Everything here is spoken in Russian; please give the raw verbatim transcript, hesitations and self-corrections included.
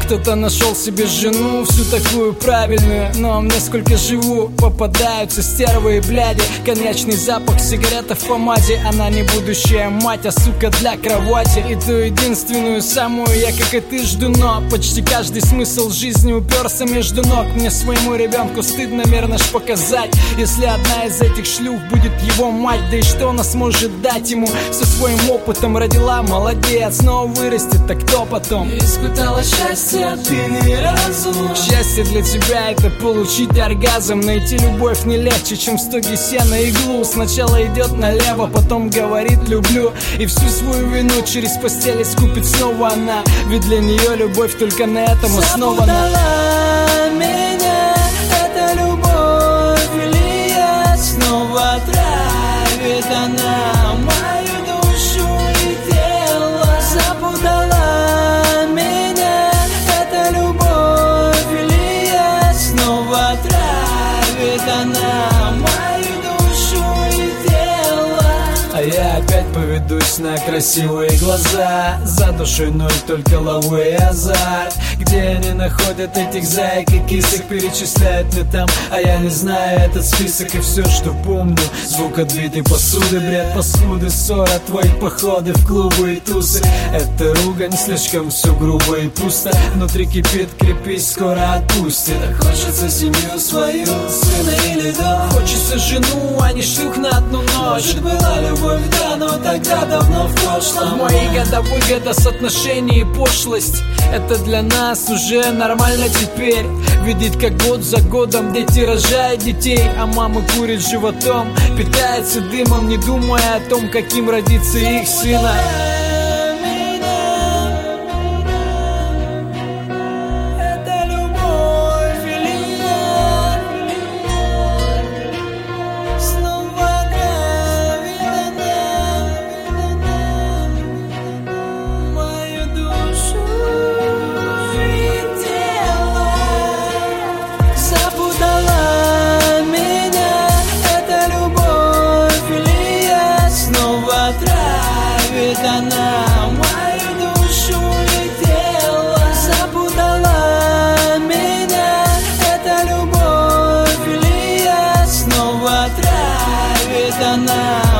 Кто-то нашел себе жену, всю такую правильную, но мне сколько живу, попадаются стервы и бляди. Коньячный запах, сигарета в помаде. Она не будущая мать, а сука для кровати. И ту единственную самую я, как и ты, жду, но почти каждый смысл жизни уперся между ног. Мне своему ребенку стыдно, наверное, ж показать, если одна из этих шлюх будет его мать. Да и что она сможет дать ему со своим опытом? Родила, молодец, снова вырастет, так кто потом? Испытала счастье, а ты ни разу. Счастье для тебя — это получить оргазм. Найти любовь не легче, чем в стоге сена иглу. Сначала идет налево, потом говорит люблю, и всю свою вину через постель искупит снова она. Ведь для нее любовь только на этом основана. Запутала меня эта любовь, или я снова травит она мою душу и тело. Запутала меня эта любовь, или я снова травит она мою душу и тело. А я опять поведусь на красивые глаза. За душой ноль, только лаву и азарт. Где они находят этих заек и кисок, перечисляют мне там, а я не знаю этот список. И все, что помню, звук отбитой посуды, бред посуды, ссора, твои походы в клубы и тусы. Это ругань, слишком все грубо и пусто. Внутри кипит, крепись, скоро отпустит. Так хочется семью свою, сына или дочь. Хочется жену, а не шлюх на одну ночь. Может, была любовь, да, но тогда давно в прошлом. В мои года выгода, соотношение и пошлость. Это для нас уже нормально теперь. Видеть, как год за годом дети рожают детей, а мамы курят животом, питается дымом, не думая о том, каким родится их сына. Травит она мою душу и тело. Запутала меня эта любовь, или я снова травит она